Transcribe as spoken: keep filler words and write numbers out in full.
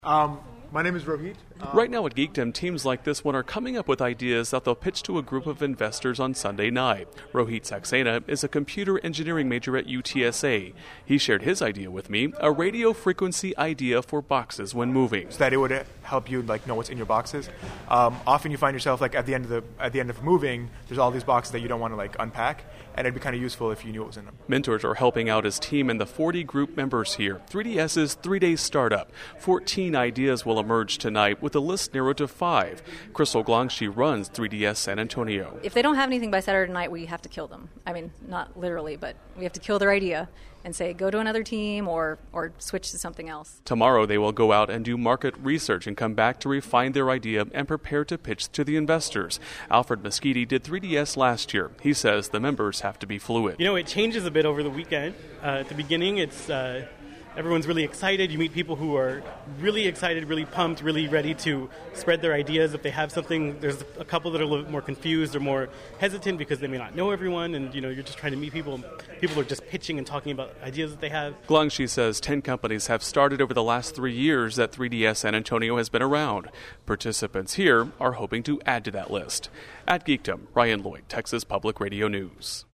Um, my name is Rohit. Um, right now at Geekdom, teams like this one are coming up with ideas that they'll pitch to a group of investors on Sunday night. Rohit Saxena is a computer engineering major at U T S A. He shared his idea with me, a radio frequency idea for boxes when moving. So that it would help you like know what's in your boxes. Um, often you find yourself like at the end of the at the end of moving, there's all these boxes that you don't want to like unpack, and it'd be kind of useful if you knew what was in them. Mentors are helping out his team and the forty group members here. three D S's three-day startup. fourteen ideas will emerge tonight with the list narrowed to five. Crystal Glongshi runs three D S San Antonio. If they don't have anything by Saturday night, we have to kill them. I mean, not literally, but we have to kill their idea and say, go to another team or, or switch to something else. Tomorrow they will go out and do market research and come back to refine their idea and prepare to pitch to the investors. Alfred Moschiti did three D S last year. He says the members have to be fluid. You know, it changes a bit over the weekend. Uh, at the beginning, it's... Uh, Everyone's really excited. You meet people who are really excited, really pumped, really ready to spread their ideas. If they have something, there's a couple that are a little bit more confused or more hesitant because they may not know everyone, and you know you're just trying to meet people. People are just pitching and talking about ideas that they have. Glongshi says ten companies have started over the last three years that three D S San Antonio has been around. Participants here are hoping to add to that list. At Geekdom, Ryan Lloyd, Texas Public Radio News.